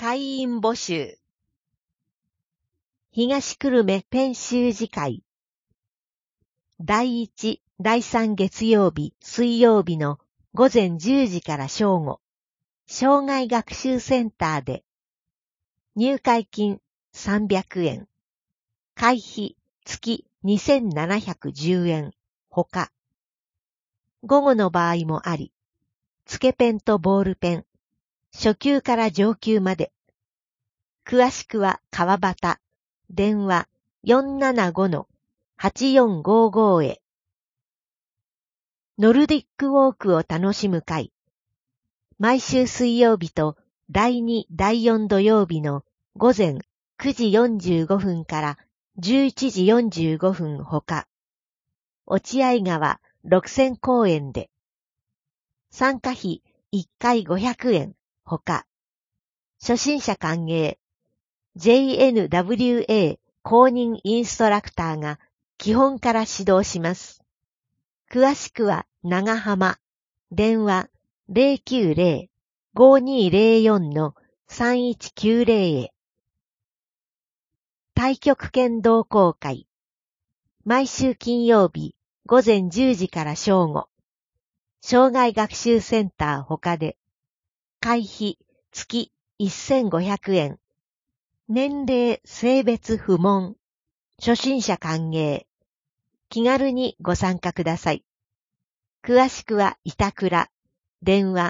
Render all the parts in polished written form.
会員募集。東久留米ペン習字会。第1、第3月曜日、水曜日の午前10時から正午、障害学習センターで、入会金300円、会費月2710円、ほか。午後の場合もあり、つけペンとボールペン、初級から上級まで。詳しくは川端、電話 475-8455 へ。ノルディックウォークを楽しむ会。毎週水曜日と第2、第4土曜日の午前9時45分から11時45分ほか。落合川六線公園で。参加費1回500円ほか。初心者歓迎。JNWA 公認インストラクターが基本から指導します。詳しくは長浜、電話 090-5204-3190 へ。太極拳同好会。毎週金曜日午前10時から正午。障害学習センターほかで。会費月1500円。年齢、性別不問。初心者歓迎。気軽にご参加ください。詳しくは板倉。電話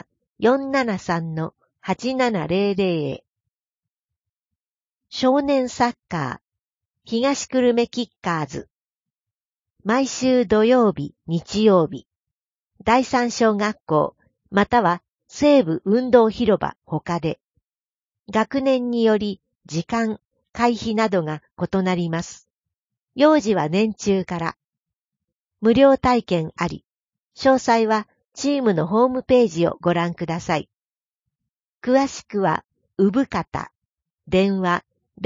473-8700 へ。少年サッカー。東久留米キッカーズ。毎週土曜日、日曜日。第三小学校、または西部運動広場ほかで。学年により、時間、会費などが異なります。幼児は年中から。無料体験あり。詳細はチームのホームページをご覧ください。詳しくは、産方。電話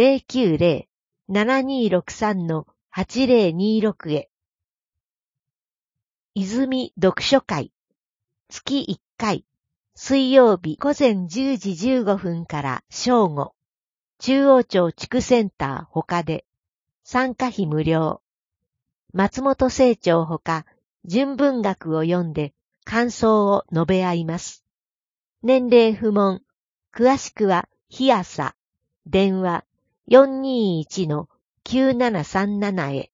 090-7263-8026 へ。泉読書会。月1回。水曜日午前10時15分から正午。中央町地区センターほかで。参加費無料。松本清張ほか、純文学を読んで感想を述べ合います。年齢不問。詳しくは、日朝。電話 421-9737 へ。